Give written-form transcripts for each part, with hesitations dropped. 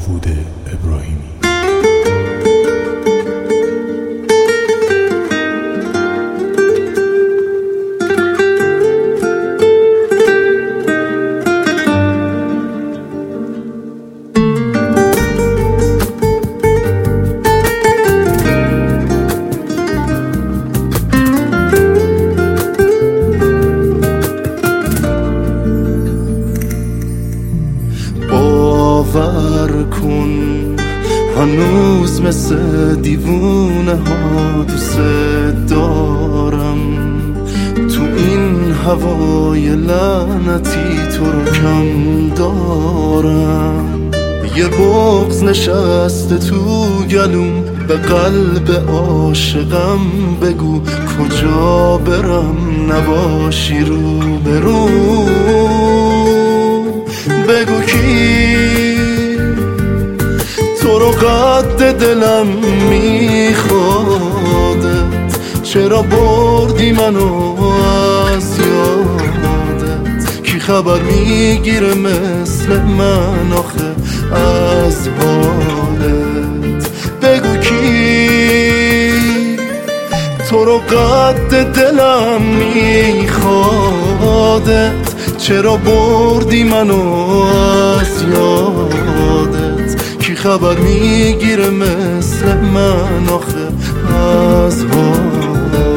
داوود ابراهیمی. باور کن هنوز مثل دیوونه ها دوست دارم، تو این هوای لعنتی تو رو کم دارم. یه بغض نشسته تو گلوم، به قلب عاشقم بگو کجا برم نباشی رو برو. بگو کی تو رو قد دلم میخوادت، چرا بردی منو از یادت. کی خبر میگیره مثل من آخه از حالت. بگو کی تو رو قد دلم میخوادت، چرا بردی منو از یادت. کی خبر میگیره مثل من آخه از حالت.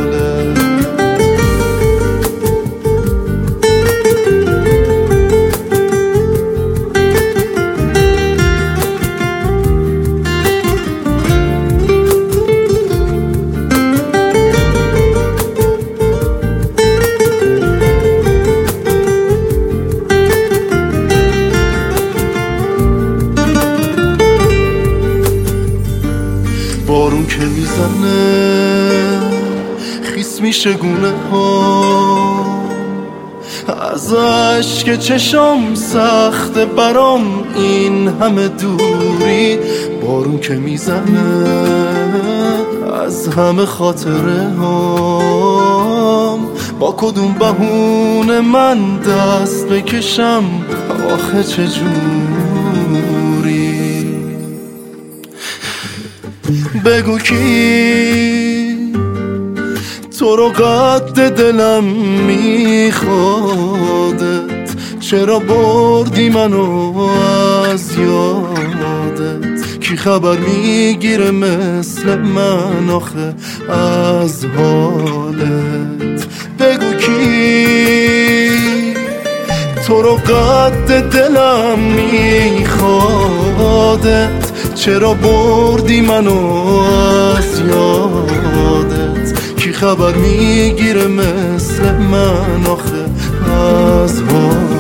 بارون که میزنه خیس میشه گونه ها، از اشک چشام سخته برام این همه دوری. بارون که میزنه از همه خاطره هام، با کدوم بهونه من دست بکشم آخه چجوری. بگو کی تو رو قد دلم میخوادت، چرا بردی منو از یادت. کی خبر میگیره مثل من آخه از حالت. بگو کی تو رو قد دلم میخوادت، چرا بردی منو از یادت. کی خبر میگیره مثل من آخه از حالت.